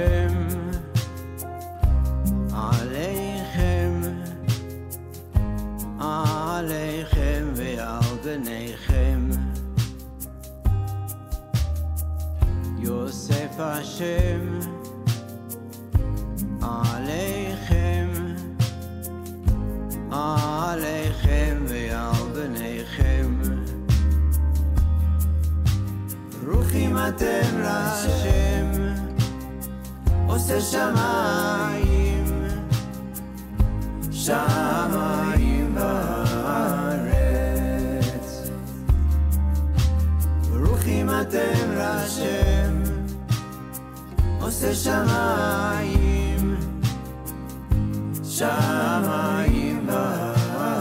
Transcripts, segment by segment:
השם עליכם, עליכם ועל בניכם. יוסף השם עליכם, עליכם ועל בניכם. ברוכים אתם להשם עושה שמיים, שמיים בארץ. ברוכים אתם להשם עושה שמיים, שמיים בארץ.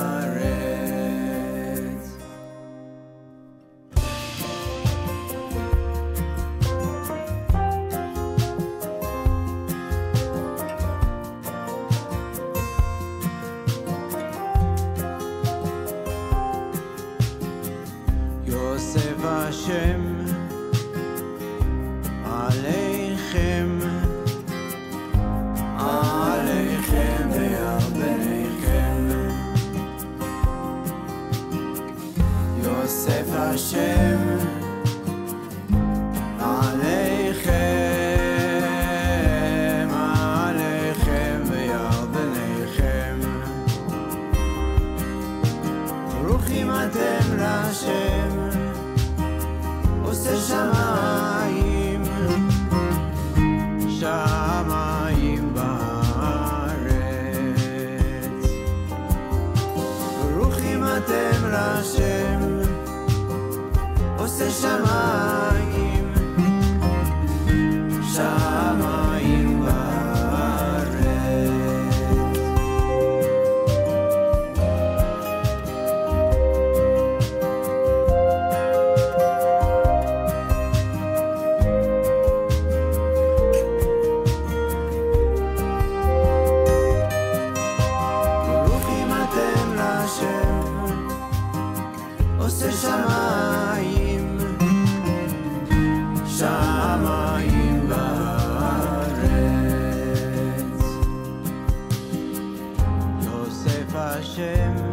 יוסף השם עליכם, עליכם ועל בניכם. יוסף השם עליכם, עליכם ועל בניכם. ברוכים אתם להשם עושה שמיים, שמיים בארץ. ברוכים אתם להשם עושה שמיים, שמיים בארץ. עושה שמיים, שמיים בארץ. יוסף השם